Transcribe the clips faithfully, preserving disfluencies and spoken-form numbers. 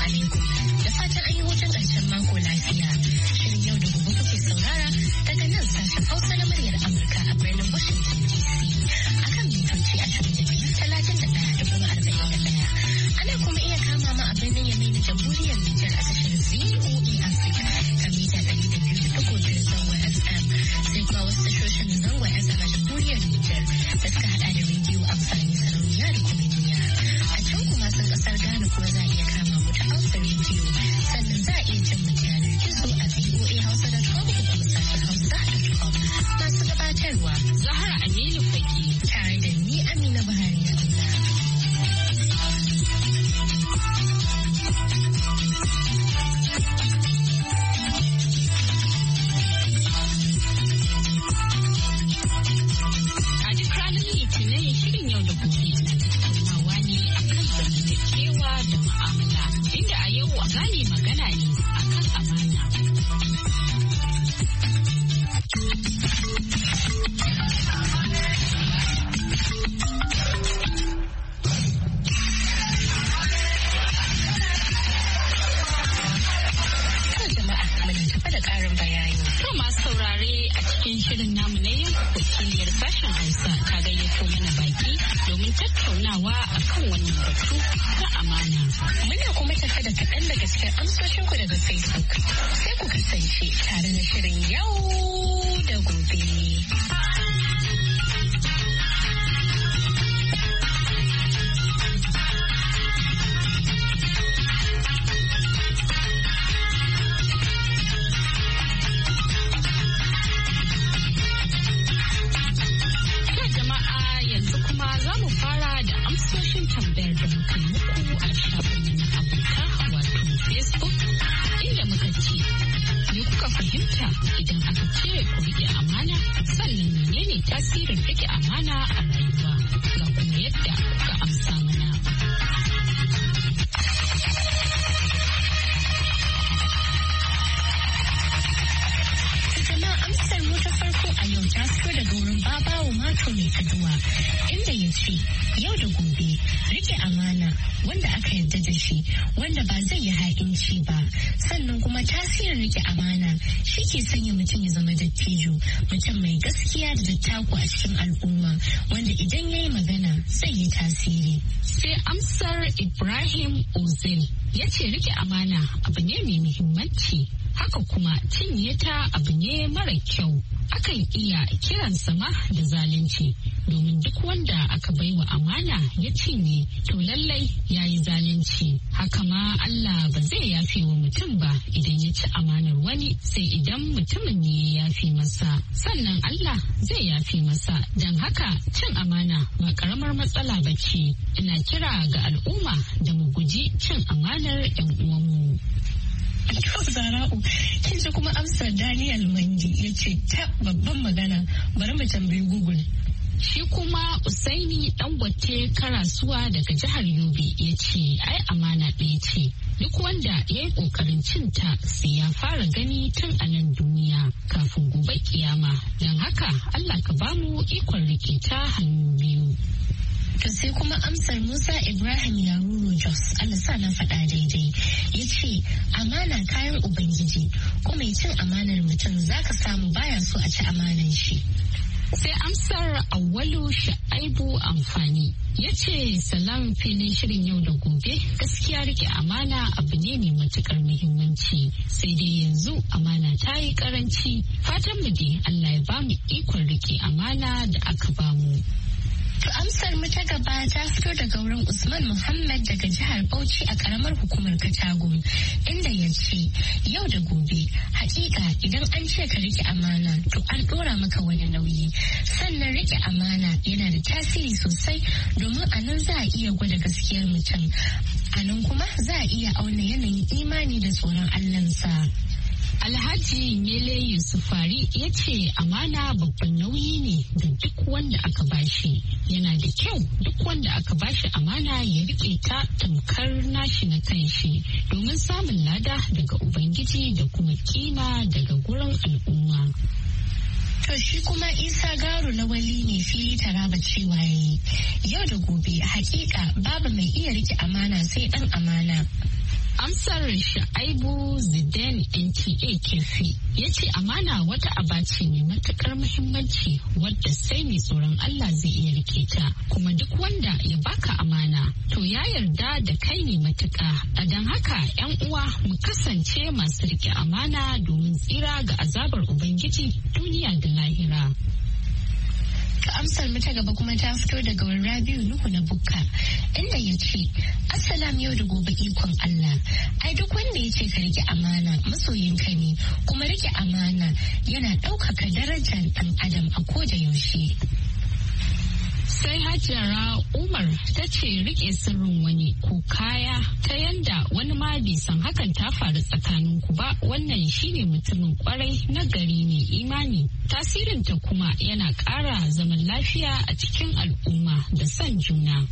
alaikum. Da fatan an yi hutun ƙarshen mako lafiya. Shirin yau da gobe kuke saurara daga nan sashen Hausa na muryar Amurka a birnin Washington D C. Akan mitoci ashirin da biyu, talatin da ɗaya da kuma arba'in da ɗaya. Ana kuma iya kama ma a birnin Yamai na Jamhuriyar Nijar a tashar V O A Africa kan mita ɗari da biyu da ɗigo biyar zangon F M. Sai kuma wasu tashoshin zangon F M a Jamhuriyar Nijar da suka haɗa da rediyo amfani sarauniya da kuma niya. A can kuma sun ƙasar Ghana kuma za a iya kama mu ta Hausa rediyo. Sannan za a iya jin mu ta yanar gizo a V O A Hausa dot com ko kuma sashen Hausa dot com. Masu gabatarwa Zahra Aminu Fage tare da ni Amina Buhari na Allah. Gane magana ne akan amana. Jama'a muna tafa da ƙarin bayani. To masu saurare a cikin shirin namu na yau wakiliyar sashen Hausa ta gayyato mana baki domin tattaunawa akan wannan batu na amana. Muna kuma tafe da kaɗan daga cikin amsoshinku daga Facebook. Sai ku kasance tare da shirin yau da gobe. Amsoshin tambayar da muka muku a shafin na abota wato Facebook inda muka ce me kuka fahimta idan aka ce ku rike amana sannan menene tasirin rike amana a rayuwa ga kuma yadda kuka amsa mana. Amsar mu ta farko a yau ta fito daga wurin babawo mato mai kaduwa inda ya ce yau da gobe rike amana wanda aka yarda da shi wanda ba zai yi ha'inci ba sannan kuma tasirin rike amana shi ke sanya mutum ya zama dattijo mutum mai gaskiya da dattako a cikin al'umma wanda idan ya yi magana zai yi tasiri. Sai amsar Ibrahim Ozil ya ce rike amana abu ne mai muhimmanci haka kuma cinye ta abu ne mara kyau akan iya kiransa ma da zalunci domin duk wanda aka baiwa amana ya cinye to lallai ya yi zalunci haka ma Allah ba zai yafe wa mutum ba idan ya ci amanar wani sai idan mutumin ne ya yafe masa sannan Allah zai yafe masa don haka cin amana ba karamar matsala ba ce ina kira ga al'umma da mu guji cin amanar 'yan uwanmu. To Zara'u, kin ji kuma amsar Daniel Mangi ya ce ta babban magana bari mu tambayi Google. Shi kuma Usaini Dangote Karasuwa daga jihar Yobe ya ce ai amana ɗaya ce duk wanda ya yi ƙoƙarin cinta sai ya fara gani tun a nan duniya kafin gobe kiyama don haka Allah ka bamu ikon rike ta hannu biyu. To sai kuma amsar Musa Ibrahim Yaruru Jos Allah sa na faɗa daidai ya ce amana kayan Ubangiji kuma ya cin amanar mutum zaka samu baya so a ci amanar shi. Sai amsar Awwalu Sha'aibu Amfani ya ce salam filin shirin yau da gobe gaskiya rike amana abu ne mai matukar muhimmanci sai dai yanzu amana ta yi karanci fatan mu dai Allah ya bamu ikon rike amana da aka bamu. To amsar mu ta gaba ta fito daga wurin Usman Muhammad daga jihar Bauchi a karamar hukumar Katago inda ya ce yau da gobe hakika idan an ce ka rike amana to an dora maka wani nauyi sannan rike amana yana da tasiri sosai domin a nan za a iya gwada gaskiyar mutum a nan kuma za a iya auna yanayin imani da tsoron Allahnsa. Alhaji Mele Yusufari ya ce amana babban nauyi ne da duk wanda aka bashi. Yana da kyau duk wanda aka bashi amana ya rike ta tamkar nashi na kanshi domin samun lada daga Ubangiji da kuma kima daga gurin al'umma. To shi kuma Isa Garu na wali ne fili taraba cewa yayi yau da gobe hakika babu mai iya rike amana sai dan amana. Amsar Sha'aibu Zidane N T A Kefi ya ce amana wata aba ce mai matukar muhimmanci wadda sai mai tsoron Allah zai iya rike ta, kuma duk wanda ya baka amana to ya yarda da kai ne matuka. A don haka 'yan uwa mu kasance masu rike amana domin tsira ga azabar Ubangiji duniya da lahira. Amsar mu ta gaba kuma ta fito daga Rabiu Nuhu na Bukka inda ya ce Assalam yau da gobe ikon Allah. Ai duk wanda ya ce ka rike amana masoyinka ne, kuma rike amana yana ɗaukaka darajar ɗan adam a koda yaushe. Sai Hajara Umar ta ce rike sirrin wani ko kaya ta yanda wani ma bai san hakan ta faru tsakanin ku ba, wannan shine mutumin kwarai na gari mai imani. Tasirinta kuma yana ƙara zaman lafiya a cikin al'umma da son juna.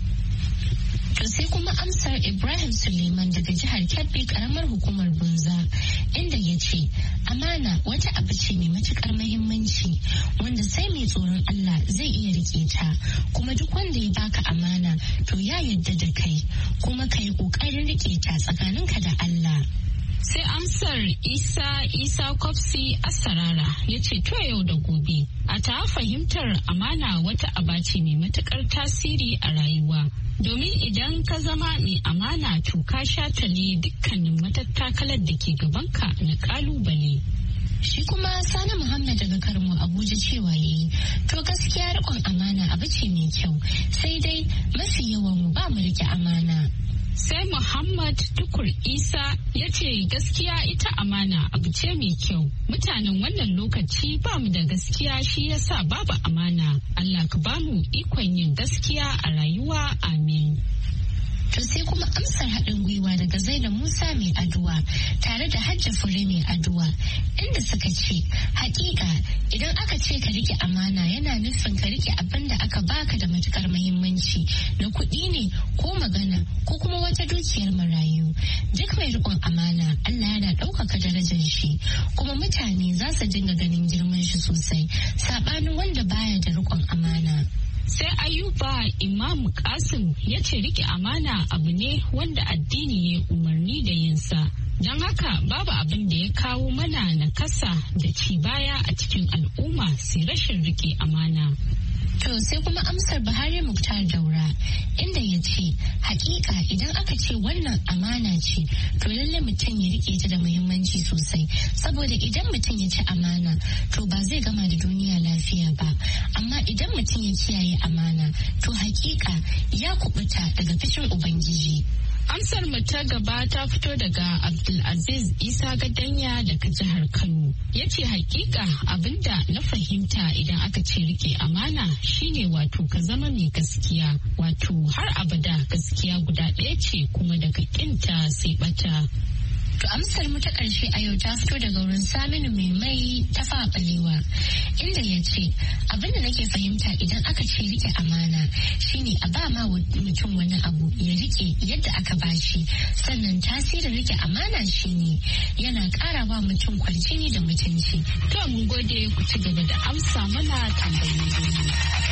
To sai kuma amsar Ibrahim Suleiman daga jihar Kebbi karamar hukumar Bunza inda ya ce amana wata abu ce mai matukar mahimmanci wanda sai mai tsoron Allah zai iya rike ta, kuma duk wanda ya baka amana to ya yarda da kai, kuma ka yi kokarin rike ta tsakaninka da Allah. Sai amsar Isa Isa Kwafsi Asarara ya ce to yau da gobe a ta fahimtar amana wata aba ce mai matukar tasiri a rayuwa. Domin idan ka zama mai amana to ka shatale dukkanin matattakalar da ke gabanka na kalubale. Shi kuma Sani Muhammad daga Karmo Abuja cewa yayi to gaskiya rikon amana abu ce mai kyau, sai dai mafi yawan mu ba mu rike amana. Sai Muhammad Tukur Isa ya ce gaskiya ita amana abu ce mai kyau. Mutanen wannan lokaci ba mu da gaskiya shi yasa babu amana. Allah ka ba mu ikon yin gaskiya a rayuwa, amin. To sai kuma amsar haɗin gwiwa daga Zainab Musa mai aduwa tare da Hajja Fure mai aduwa inda suka ce hakika idan aka ce ka rike amana yana nufin ka rike abin da aka baka da matukar muhimmanci na kuɗi ne ko magana ko kuma wata dukiyar marayu. Duk mai riƙon amana Allah yana ɗaukaka darajar shi, kuma mutane za su dinga ganin girman shi sosai saɓanin wanda baya da riƙon amana. Sai Ayuba Imam Kasim ya ce rike amana abu ne wanda addini ya umarni da yinsa. Don haka babu abin da ya kawo mana nakasa da ci baya a cikin al'umma sai rashin rike amana. To sai kuma amsar Buhari Muktar Daura inda ya ce hakika idan aka ce wannan amana ce to lalle mutum ya rike ta da muhimmanci sosai, saboda idan mutum ya ci amana to ba zai gama da duniya lafiya ba, amma idan mutum ya kiyaye amana to hakika ya kubuta daga fishin Ubangiji. Amsar mu ta gaba ta fito daga Abdulaziz Isa Gadanya daga jihar Kano. Ya ce hakika abinda na fahimta idan aka ce rike amana shine wato ka zama mai gaskiya, wato har abada gaskiya guda ɗaya ce kuma daga kinta sai bata. To amsar mu ta ƙarshe a yau ta fito daga wurin Saminu mai mai ta faɓalewa inda ya ce abinda nake fahimta idan aka ce rike amana shine a ba ma mutum wani abu ya rike yadda aka bashi, sannan tasirin rike amana shine yana ƙara wa mutum kwarjini da mutunci. To mun gode, ku ci gaba da amsa mana tambayoyi.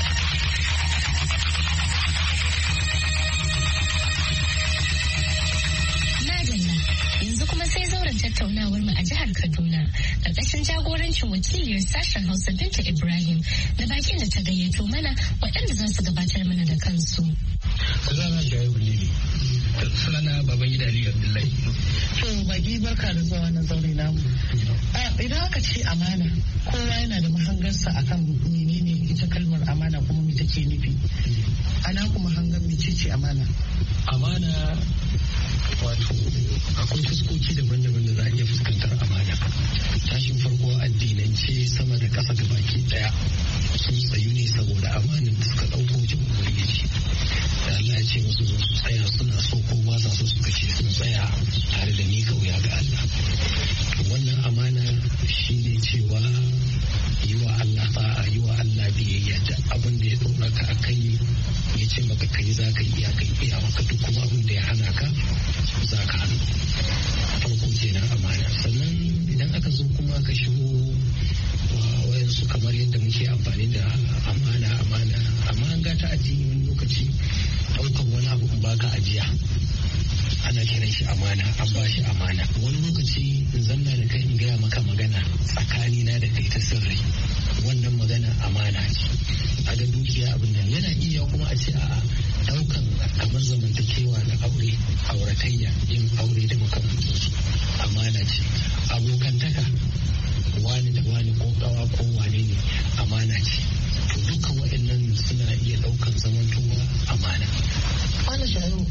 Yanzu kuma sai zauren tattaunawar mu a jihar Kaduna ƙarƙashin jagorancin wakiliyar sashen Hausa Binta Ibrahim da bakin da ta gayyato mana waɗanda za su gabatar mana da kansu. Sunana Shaibu Lili. Sunana Babangida Ali Abdullahi. To baki barka da zuwa na zaure namu. Idan aka ce amana, kowa yana da mahangarsa akan menene ita kalmar amana kuma me take nufi. Ana kuma hangar mece ce amana? Amana wato akwai fuskoki daban-daban da za a iya fuskantar amana. Tashin farko addinance sama da ƙasa da baki ɗaya sun tsayu ne saboda amanin da suka ɗauko wajen ubangiji. Da Allah ya ce musu zo su tsaya suna so ko ba sa so suka ce sun tsaya tare da mika wuya ga Allah. Wannan amana shi ne cewa yi wa Allah ta'a, yi wa Allah biyayya da abin da ya ɗora ka a kai ya ce maka kai za ka iya kai iya maka duk kuma abin da ya hana ka za ka hannu. Farko kenan amana. Sannan idan aka zo kuma ka shigo wayansu kamar yadda muke amfani da amana amana amma an gata addini wani lokaci ɗaukar wani abu in baka ajiya ana kiran shi amana, an ba shi amana. Wani lokaci in zanna da kai in gaya maka magana tsakanina da kai ta sirri, wannan magana amana ce. A ga dukiya abin nan yana iya kuma a ce a'a daukan kamar zamantakewa na aure, auratayya, yin aure da makamantansu amana ce. Abokantaka wani da wani ko kawa ko wane ne amana ce. To dukkan waɗannan suna iya daukan zamantowa amana. Wani shayo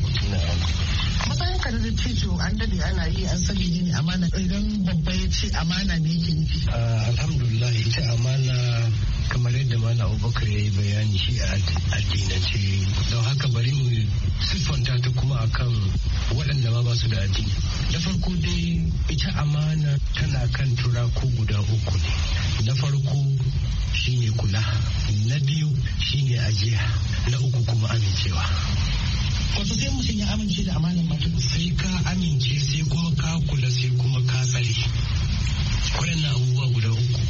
matsayin ka da tito an dade ana yi an sani ne amana, idan babba ya ce amana ne yake nufi. Alhamdulillah ita amana kamar yadda Malam Abubakar ya yi bayani shi a addinance, don haka bari mu siffanta ta kuma akan waɗanda ma ba su da addini. Da farko dai ita amana tana kan turaku guda uku ne. Na farko shine kula, na biyu shine ajiya, na uku kuma amincewa. Wato sai mutum ya amince da amanar mutum. Sai ka amince, sai kuma ka kula, sai kuma ka tsare. Waɗannan abubuwa guda uku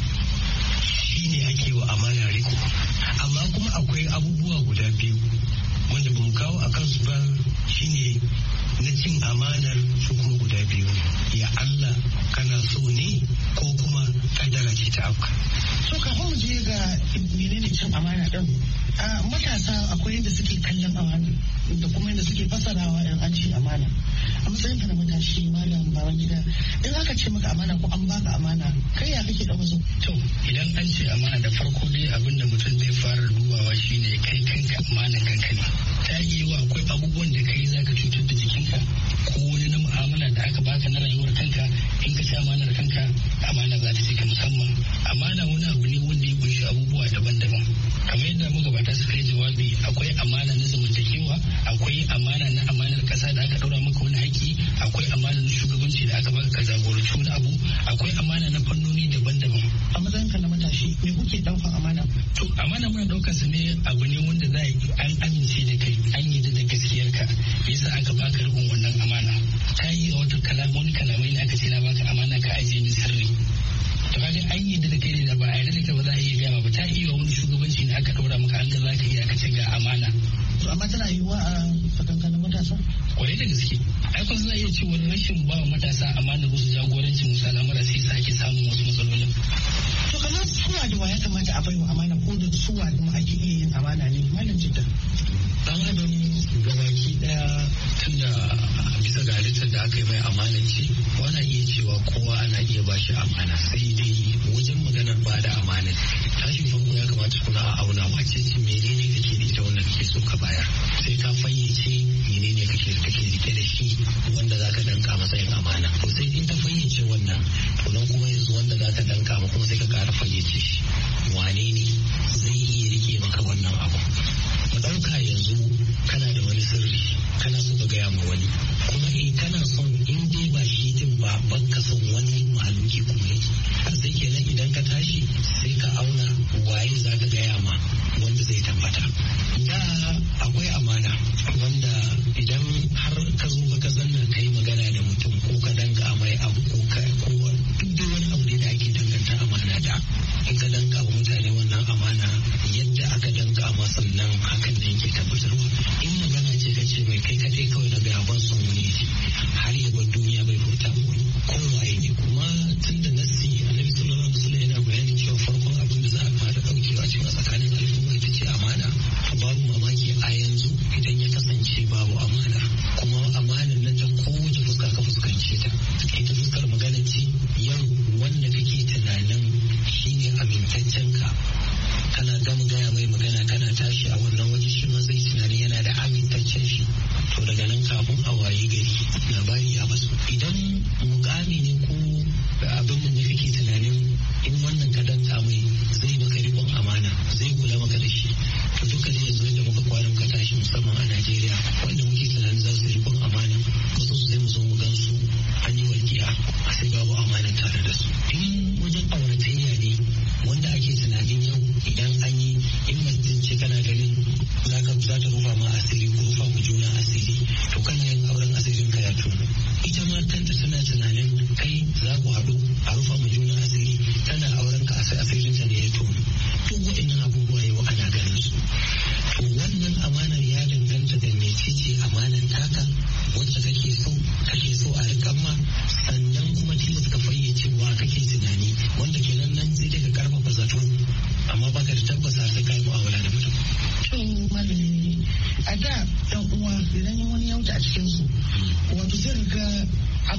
shine ake wa amana riko. Amma kuma akwai abubuwa guda biyu wanda ba mu kawo a kansu ba, shine na cin amanar su kuma guda biyu ne. Ya Allah kana so ne ko kuma kaddara ce ta afka. So kafin mu je ga menene cin amana din, a matasa akwai yadda suke kallon amana da kuma yadda suke fasarawa in an ce amana. A matsayin ka na matashi Malam Babangida, in aka ce maka amana ko an baka amana, kai ya kake dauka su? To idan an ce amana da farko dai abin da mutum zai fara dubawa shine kai kanka amanan kanka ne. Ta iya wa akwai abubuwan da kai zaka cutar da jikinka ko wani na mu'amala da aka baka na rayuwar kanka, in ka ci amanar kanka amana za ta ce ka musamman. Amana wani abu ne wanda ya kunshi abubuwa daban-daban. Kamar yadda magabata suka yi jawabi, akwai amana na zamantakewa, akwai amana na amanar kasa da aka daura maka wani haƙƙi, akwai amana na shugabanci da aka baka ka jagoranci wani abu, akwai amana na fannoni daban-daban. A matsayin ka na matashi me kuke daukan amana? To amana muna daukar su ne abu ne wanda za an amince da kai, an yi da gaskiyarka, yasa aka baka rikon wannan amana. Ta yi wata kalama wani kalamai ne aka ce na baka amana ka ajiye min sirri. To kaga an yi da kai ne da ba a yi da kai ba za a iya gama ba. Ta iya wani shugabanci ne aka daura maka an ga za ka iya ka ce ga amana. To amma tana yiwuwa a tsakankanin matasa? Kwarai da gaske. Ai kun za iya cewa rashin ba wa matasa amana wasu jagorancin wasu al'amura sai sa ake samun wasu matsalolin. To kamar suwa da wa ya kamata a baiwa amana ko da suwa kuma ake iya yin amana ne? Malam Jidda. Dan adam gabaki daya tunda bisa ga halittar da aka yi mai amana ce, wana iya cewa kowa ana iya ba shi amana, sai dai wajen maganar ba da amana tashin farko ya kamata kuna a auna wace ce menene kake da ita wanda kake so ka bayar, sai ka fayyace menene kake kake rike da shi wanda zaka danka matsayin amana. To sai in ka fayyace wannan, to nan kuma yanzu wanda zaka danka ma kuma sai ka ƙara fayyace shi wane ne zai iya rike maka wannan abu. Mu ɗauka yanzu kana da wani sirri kana so ka gaya ma wani, kuma in kana son in dai ba shi din ba baka son wani mahaluki kuma yake, sai kenan idan ka tashi sai ka auna waye za ka gaya ma wanda zai tabbata. Da akwai amana wanda idan har ka zo ka zanna ka yi magana da mutum ko ka danga mai abu ko ka ko duk da wani abu da ake danganta amana da, in ka danka wa mutane wannan amana yadda aka danka ma sannan hakan ne yake tabbatarwa. In magana ce ka ce mai kai kaɗai kawai na gaya ban son wani ya har ya bar duniya bai furta wani kowaye ne. Kuma tun da nassi annabi sallallahu alaihi wasallam yana bayanin cewa farkon abin da za a fara ɗaukewa cewa tsakanin al'umma ita ce amana, babu mamaki a yanzu idan ya kasance babu amana, kuma amanar nan ta kowace fuska ka fuskance ta. Ita fuskar magana ce yau wanda kake tunanin shine amintaccen ka, kana gama gaya mai magana kana tashi a wannan waje shi ma zai tunanin yana da amintaccen shi, to daga nan kafin a waye gari labari ya basu. Idan mukami ne ko abin nan da kake tunanin in wannan ka danka mai zai maka rikon amana, zai kula maka da shi, to duka da yanzu da muka kwarin ka tashi musamman a Najeriya wanda muke tunanin za su rikon amana wasu su zai mu zo mu gan su an yi walƙiya sai babu amana tare da su. In wajen auratayya ne wanda ake tunanin yau idan an yi in mutum ce kana ganin za ta rufa ma asiri ko rufa mu juna asiri, to kana yin auren asirin ka ya tono. Ita ma kanta tana tunanin kai za ku haɗu a rufa mu juna asiri, tana auren ka asirin ta ne ya tono. Duk waɗannan abubuwa yau ana ganin su. To wannan amanar ya danganta da mecece amanar taka wacce kake so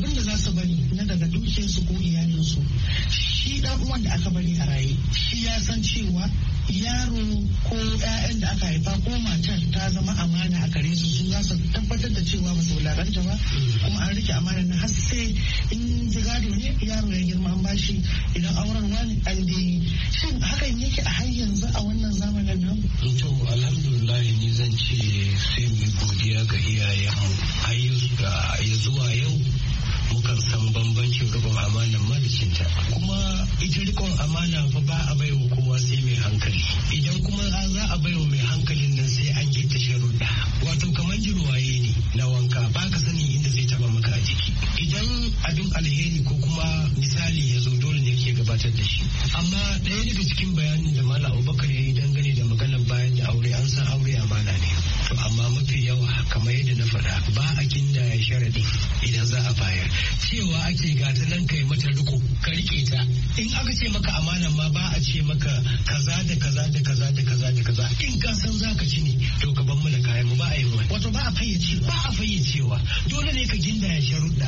abin da za su bari na daga dukiyarsu ko iyalinsu, shi dan uwan da aka bari a raye shi ya san cewa yaro ko 'ya'yan da aka haifa ko matar ta zama amana a gare su, su za su tabbatar da cewa ba su wulakanta ba kuma an rike amana na har sai in gado ne yaro ya girma an bashi, idan auren wani an dai. Shin hakan yake a har yanzu a wannan zamanin nan? To alhamdulillah ni zan ce sai mu godiya ga iyayenmu har ya zuwa yau mukan san bambancin rikon amanan malicinta, kuma ita rikon amana fa ba a baiwa kowa sai mai hankali. Idan kuma za a baiwa mai hankalin nan sai an gita sharuɗa, wato kamar jirwaye ne na wanka, ba ka sani inda zai taba maka a jiki. Idan abin alheri ko kuma misali ya zo dole ne ke gabatar da shi. Amma ɗaya daga cikin bayanin da Malam Abubakar ya yi dangane da maganar bayan da aure, an san aure amana ne. To amma mafi yawa kamar yadda na faɗa ba a kindaya sharaɗi idan za a bayar. Cewa ake gata nan kai mata riko ka rike ta. In aka ce maka amana ma ba a ce maka kaza da kaza da kaza da kaza da kaza. In ka san za ka ci ne to ka ban mu da kayan mu, ba a yin wani. Wato ba a fayyace ba a fayyacewa. Dole ne ka gindaya sharuɗa.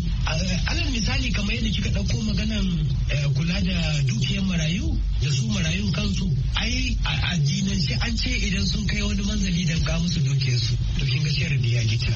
Alal misali kamar yadda kika ɗauko maganan kula da dukiyar marayu da su marayun kansu. Ai a addinance an ce idan sun kai wani manzali dan ka musu dukiyarsu to kin ga sharadi ya gita.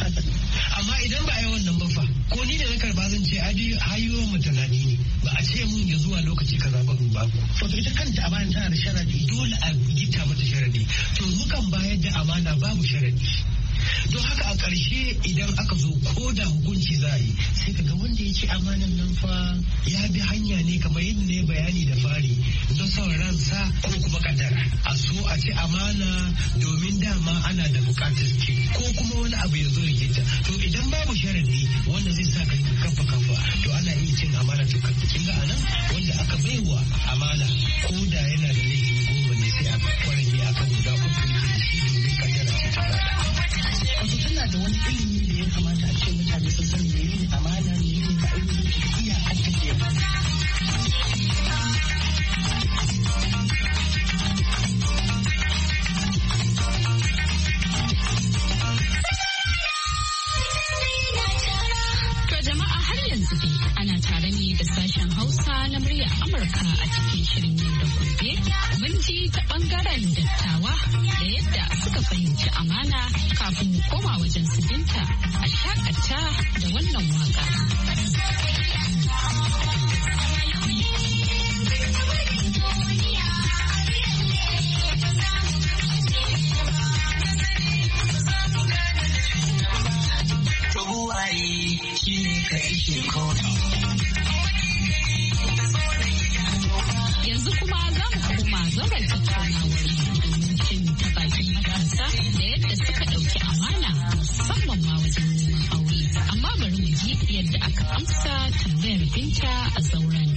Amma idan ba a yi wannan ba fa, ko ni da na karba zan ce adi hayo mutanadi ne, ba a ce mun ya zuwa lokaci kaza ba ba ku. Wato ita kanta amana tana da sharadi, dole a gita mata sharadi. To mukan bayar da amana babu sharadi. Don haka a ƙarshe idan aka zo ko da hukunci za a yi sai ka ga wanda ya ci amanan nan fa ya bi hanya ne kamar yadda ne bayani da fari na son ransa ko kuma kadara. A so a ci amana domin dama ana da bukatar ce ko kuma wani abu ya zo ya gita. To idan babu sharadi wanda zai sa ka kafa kafa to ana iya cin amana. To kin ga anan wanda aka baiwa amana ko da yana da laifi goma ne sai a kwarage akan guda uku da shi domin kadara ce ta fada. Wato tana da wani ilimi da ya kamata a ce mutane sun sani ne yin amana ne yin da ainihin da iyakar tafiya. To jama'a har yanzu dai ana tare ne da sashen Hausa na muryar Amurka a cikin shirin yau da gobe. Mun ji ta bangaren dattawa da yadda suka fahimci amana kafin mu koma wajen su binta a shakata da wannan waka. Yanzu kuma za mu koma zauren tattaunawar domin cin ta bakin matasa da yadda suka ɗauki amana musamman ma wajen neman aure. Amma bari mu ji yadda aka amsa tambayar binta a zauren.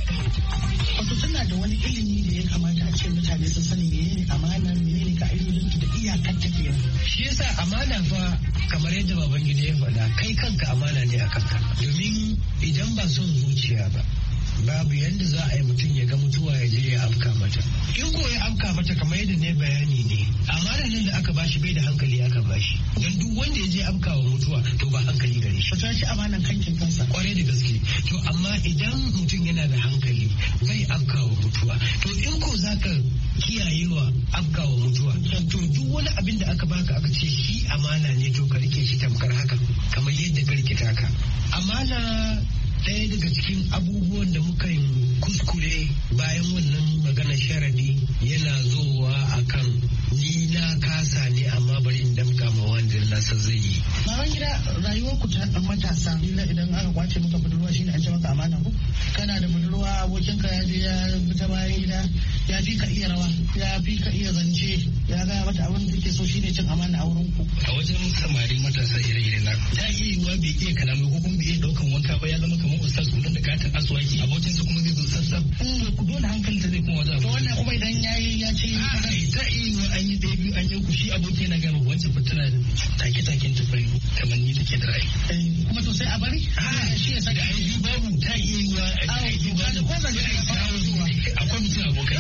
Wato tana da wani ilimi da ya kamata a ce mutane sun sani menene amana, menene ka'idodin da iyakar tafiya. Shi yasa amana fa kamar yadda Babangida ya faɗa kai kanka amana ne a kanka. Domin idan ba son zuciya ba babu yadda za a yi mutum ya ga mutuwa ya je ya afka mata. In ko ya afka mata kamar yadda ne bayani ne amanar nan da aka bashi bai da hankali aka bashi. Don duk wanda ya je afka wa mutuwa to ba hankali gare shi. Wata shi amanar kankin kansa. Kwarai da gaske. To amma idan mutum yana da hankali bai afka wa mutuwa. To in ko za ka kiyaye wa afka wa mutuwa to duk wani abin da aka baka aka ce shi amana ne to ka rike shi tamkar haka kamar yadda ka rike taka. Amana ɗaya daga cikin abubuwan da muka kuskure bayan wannan maganar sharadi yana zowa akan ni na kasa ne amma bari in damka ma wanda nasa zai yi. Babangida rayuwar ku ta matasa idan aka kwace maka budurwa shine an ce maka amana ko? Kana da budurwa abokin ka ya je ya bi ta bayan gida ya fi ka iya rawa ya fi ka iya zance ya gaya mata abin da take so shine cin amana a wurin ku. A wajen samari matasa ire-ire na ta iya yiwuwa bai iya kalamai ko kuma bai iya daukan wanka ba ya zama kamar ustaz kullum da katin aswaki abokin sa kuma zai zo sassab. Ku dole hankali ta zai kuma wajen. To wannan kuma idan yayi ya ce ta iya yiwuwa an yi ɗaya biyu an yi ku shi abokin na gama wancan fitina take-taken tufari kamar ni take da rai. Kuma to sai a bari? Shi ya saka aiki babu ta iya yiwuwa aiki ba da ko zan yi kawo zuwa. Akwai mutum abokai.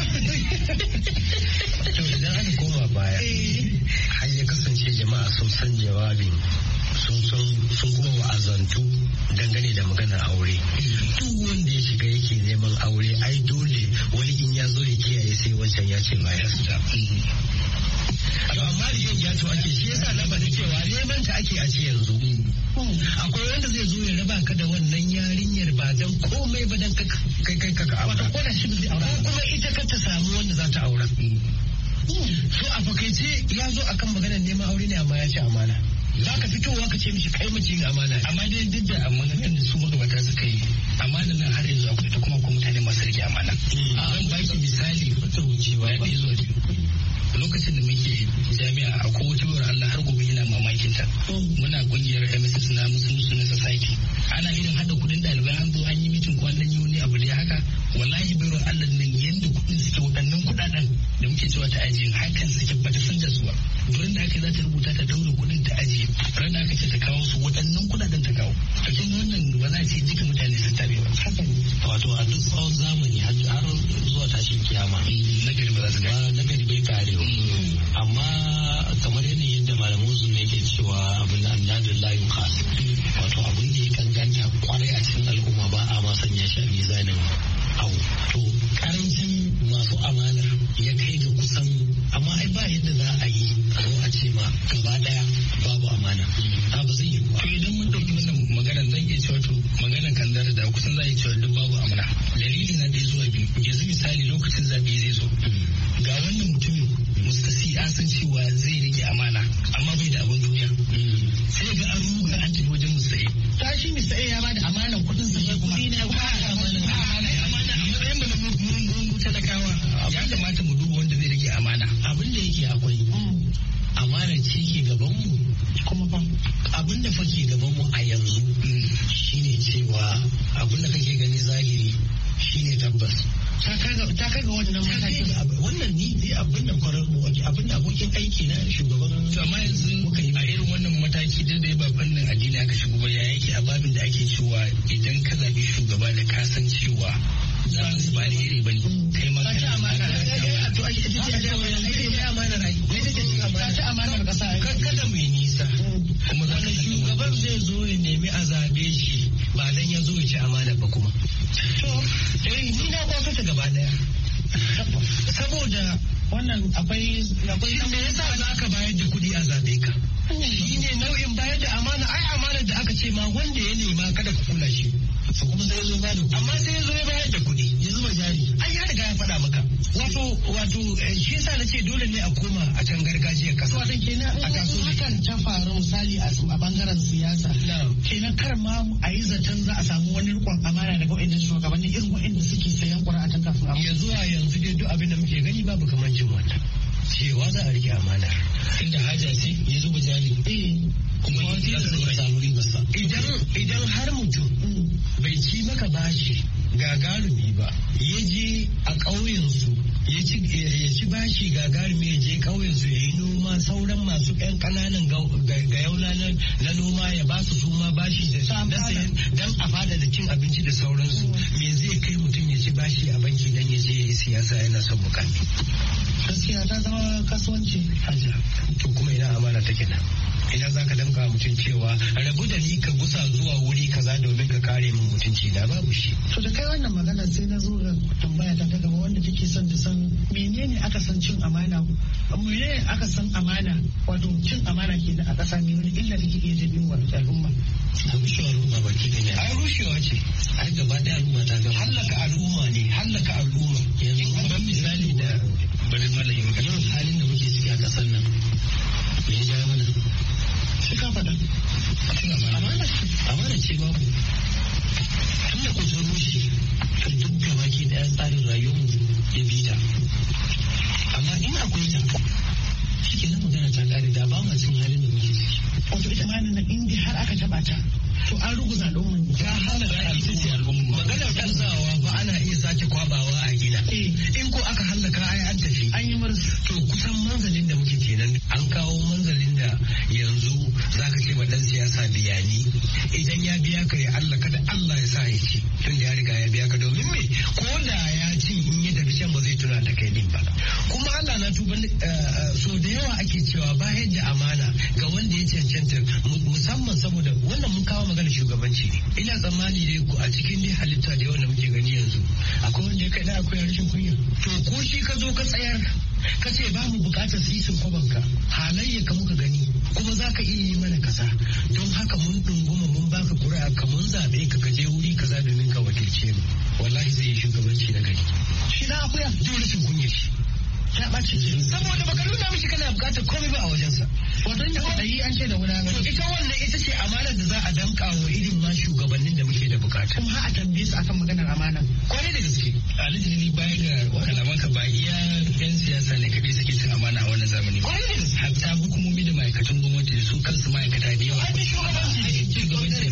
To idan aka koma baya har ya kasance jama'a sun san jawabin sun kuma wa'azantu dangane da maganar aure. Duk wanda ya shiga yake neman aure ai dole wani in ya zo ya kiyaye sai wancan ya ce ma ya suta. Amma da yau ya to ake shi yasa na faɗi cewa neman ta ake a ce yanzu. Akwai wanda zai zo ya raba ka da wannan yarinyar ba dan komai ba dan kai kai ka aura. Wata koda shi zai aura. Kuma ita ka ta samu wanda za ta aura. So a fakaice ya zo akan maganar neman aure ne amma ya ce amana. Za ka fitowa ka ce mishi kai mace amana. Amma dai duk da maganar da su magabata suka yi amana nan har yanzu akwai ta kuma kuma mutane masu rike amana. Zan baki misali wata wucewa ya ɗaya zuwa biyu. Lokacin da muke jami'a a kowace bayar Allah har gobe ina mamakin ta. Muna kungiyar M S S na Muslim Student Society. Ana irin hada kudin ɗalibai an zo an yi mitin ko an yi wani abu da haka. Wallahi bayar Allah nan yadda kudin suke waɗannan kuɗaɗen da muke cewa ta ajiye hakan suke bata san da zuwa. Durin da aka za ta rubuta ta daura kudin ta ajiye. Ran da aka ce ta kawo su waɗannan kuɗaɗen ta kawo. To kin wannan ba za a ce duka mutane sun tabe ba. Wato a duk tsawon zamani har zuwa tashin kiyama. Nagari ba za su ga. Nagari bai kare. Amma kamar yanayin yadda malamu su ne ke cewa abin da annadin layu khas wato abin da ya kankanta kwarai a cikin al'umma ba a ma sanya shi a mizanin awu to karancin masu amana ya kai ga kusan amma ai ba yadda za a yi a zo a ce ma gaba daya babu amana a ba zai yi ba. To idan mun dauki wannan maganar zan iya cewa to maganar kan da kusan za a yi cewa duk babu amana dalili na dai zuwa biyu yanzu misali lokacin zabe zai zo ga wannan mutumin mustasi an san cewa zai rike amana amma bai da abin duniya sai ga an ruga an tafi wajen musta'i ta shi musta'i ya bada amanan kudin sa ya kudi na ba amana amana a matsayin mu na mun talakawa ya kamata mu duba wanda zai rike amana abin da yake akwai amana ce ke gaban mu kuma fa abin da fa ke gaban mu a yanzu shine cewa abin da kake gani zahiri shine tabbas ta kai ga wannan matakin wannan ni dai abin da kwararru abin da abokin aiki na shugaban amma yanzu muka yi a irin wannan mataki da dai ba fannin addini aka shigo ba ya yake a babin da ake cewa idan ka zabi shugaba da ka san cewa za su ba da iri bane kai ma ka amana to ai ita ce da amana rai ta ta amanar kasa kada mai nisa kuma wannan shugaban zai zo ya nemi a zabe shi ba dan ya zo ya ci amana ba kuma to eh ni na kwaso ta gaba daya saboda wannan akwai akwai me yasa za ka bayar da kuɗi a zabe ka shi ne nau'in bayar da amana ai amanar da aka ce ma wanda ya nema kada ka kula shi su kuma sai zo ba da amma sai zo ya bayar da kuɗi ya zuba jari ai ya riga ya faɗa maka wato wato shi yasa na ce dole ne a koma a can gargajiyar kasa wato kenan a kaso hakan ta faru misali a bangaren siyasa kenan kar ma a yi zaton za a samu wani rikon amana daga wa'annan shugabanni irin wa'anda suke sayan ƙura'atan kafin a ya zuwa yanzu dai duk abin da muke gani babu kamancin wannan cewa za a rike amana inda haja ce ya zuba jari kuma ya samu ribarsa idan idan har mutum bai ci maka bashi gagarumi ba ya je a ƙauyensu ya ci bashi gagarumi ya je ƙauyensu ya yi noma sauran masu ƴan ƙananan ga yaula na noma ya ba su suma bashi da sayan don a fada da cin abinci da sauransu me zai kai mutum ya ci bashi a banki don ya je ya yi siyasa yana son mukami gaskiya ta zama kasuwanci haja to kuma ina amana take nan idan za ka damka mutum cewa rabu da ni ka gusa zuwa wuri kaza domin ka kare min mutunci da babu shi. To da kai wannan magana sai na zo ga tambaya ta gaba wanda take son da san menene aka san cin amana menene aka san amana wato cin amana ke da a ƙasa ne wani illa take iya jabin wa al'umma. A rushewa al'umma baki da ne. Ai rushewa ce. Ai gaba da al'umma ta gaba. Hallaka al'umma ne hallaka al'umma. Yanzu an ban misali da bari malamin ka. Yau halin da muke ciki a ƙasar nan me ya ja mana? Sai ka faɗa. Amana ce babu. Tun da kusan rushe to duk gaba ke ɗaya tsarin rayuwarmu ya bi ta. Amma in akwai ta shi ke nan magana ta ƙare da ba ma cin halin da muke ciki. Wato ita ma nan in har aka taɓa ta to an ruguza al'umma ne. Ta hana da ita ce al'umma. Maganar canzawa ba ana iya sake kwabawa a gida. In ko aka hallaka ai an tafi. An yi mursu. To kusan manzalin da muke kenan an kawo manzalin da yanzu za ka ce wa ɗan siyasa biya ni idan ya biya ka ya Allah kada Allah ya sa ya ci tun da ya riga ya biya ka domin me ko da ya ci in ya tafi can ba zai tuna da kai din ba kuma Allah na tuba so da yawa ake cewa bayar da amana ga wanda ya cancanta musamman magana shugabanci ne. Ina tsammani dai a cikin dai halitta da yawan da muke gani yanzu akwai wanda ya kai da akwai rashin kunya. To ko shi ka zo ka tsayar ka ce ba mu bukatar sisin kwabanka halayya ka muka gani kuma za ka iya yi mana kasa don haka mun dunguma mun baka kuri'a ka mun zaɓe ka ka je wuri kaza domin ka wakilce mu wallahi zai yi shugabanci na gari. Shi na akuya duk rashin kunya shi. Ya ɓace ce saboda baka nuna mishi kana bukatar komai ba a wajensa. Wato inda kwaɗayi an ce da wuna to ita wannan ita ce amanar da za a danka wa irin ma shugabannin da muke da bukata. Kuma har a tambaye su akan maganar amana. Kwarai da gaske. Alhaji baya ga kalaman ka ba iya yan siyasa ne kaɗai suke cin amana a wannan zamani. Kwarai da gaske. Hatta hukumomi da ma'aikatan gwamnati da su kansu ma'aikata da yawa. Ai shugabanci ne. Shugabanci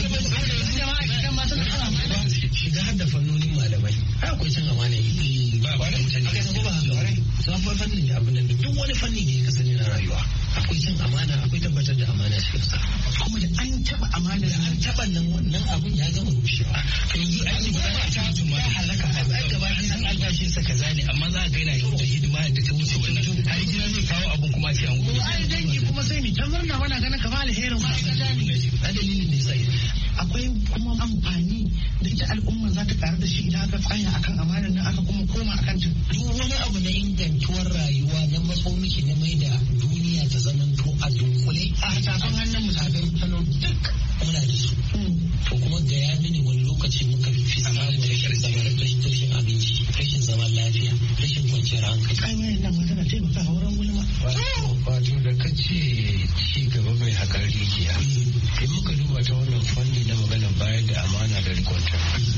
ne. Shiga har da fannonin malamai. Ai akwai cin amana yi. Ba ba da mutane. Akai san ko ba haka. Sabon fannin da abin nan da duk wani fanni ne ka sani na rayuwa akwai cin amana akwai tabbatar da amana cikin sa kuma da an taba amana da an taba nan wannan abun ya gama rushewa yanzu an yi ba ta mutum ma halaka ai gaba an san albashin sa kaza ne amma za ka ga yana yau da hidima da ta wuce wannan har gida zai kawo abun kuma sai an gudu ai dangi kuma sai ni ta murna wana ganin ka ba alherin ba ka gani a dalilin da sai akwai kuma amfani da ita al'umma za ta karu da shi idan aka tsaya akan amanar nan aka kuma koma akan ta duk wani abu na ingantuwar rayuwa na matso miki na mai da duniya ta zamanto a dunkule a tafin hannun mu tafin hannun duk muna da su to kuma ga ya mini wani lokaci muka fi samun rashin zaman rashin abinci rashin zaman lafiya rashin kwanciyar hankali ai mai nan magana taimaka a wurin gulma wato da kace ci gaba mai haƙar rijiya in muka duba ta wannan fanni na magana bayar da amana da rikonta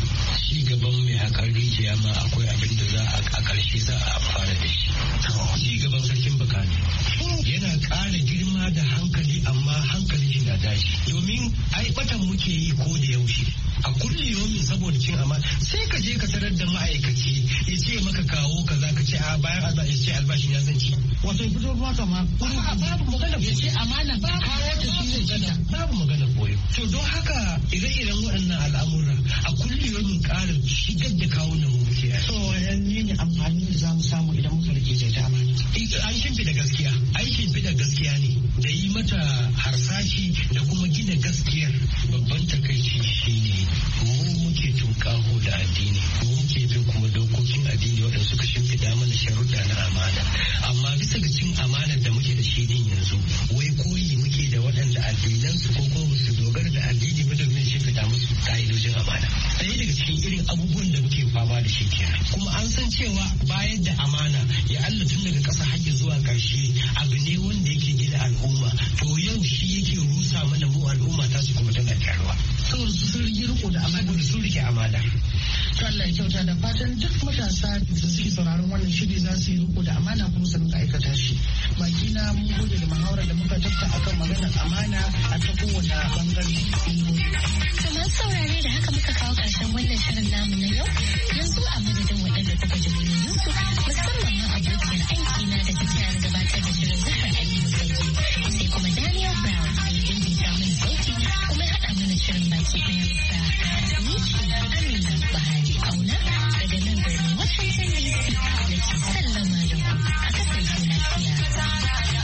ci gaban mai haƙar rijiya ma akwai abin da za a ƙarshe za a amfana da shi ci gaban sarkin baka ne yana ƙara girma da hankali amma hankali shi na tashi domin ai batan muke yi ko da yaushe a kulle yomin saboda cin amana sai ka je ka tarar da ma'aikaci ya ce maka kawo kaza ka ce a bayan albashi ya ce albashin ya zanci wato ya fito maka ma babu magana ya ce amana ba kawo ta shi ne babu magana boye to don haka ire-iren waɗannan al'amura a kulle yomin ƙara shigar da kawo nan muke so yanni ne amfani da zamu samu idan muka rike zai ta amana an shimfiɗa gaskiya aikin shimfiɗa gaskiya ne da yi mata harsashi da kuma gina gaskiyar babban takaici shine mu muke tunkaho da addini mu muke bin kuma dokokin addini waɗanda suka shimfiɗa mana sharuɗa na amana amma bisa ga cin amanar da muke da shi din yanzu wai koyi muke da waɗanda addinansu ko kuma su dogara da addini ba domin shimfiɗa musu ka'idojin amana ɗaya daga cikin irin abubuwan da muke fama da shi kenan kuma an san cewa bayar da amana ya Allah tun daga ƙasa har zuwa ƙarshe abu ne wanda yake gina al'umma to yau shi yake rusa mana mu al'umma ta su kuma tana gyaruwa saboda su sun rike riko da amana da sun rike amana to Allah ya kyauta da fatan duk matasa da suke sauraron wannan shiri za su yi riko da amana kuma su rinka aikata shi baki na mun gode da muhawarar da muka tafka akan maganar amana a ta kowane bangare kamar saurare da haka muka kawo ƙarshen wannan shirin namu na yau yanzu a madadin waɗanda kuka ji muryoyinsu musamman ma abokiyar aiki na da take gabatar da shirin Zahra Aliyu Fage sai kuma Daniel Brown da ya daidaita mana sauki kuma ya haɗa mana shirin baki ɗaya sa ni ce Amina Buhari Auna daga nan birnin Washington D C da ke sallama da ku a kasance lafiya.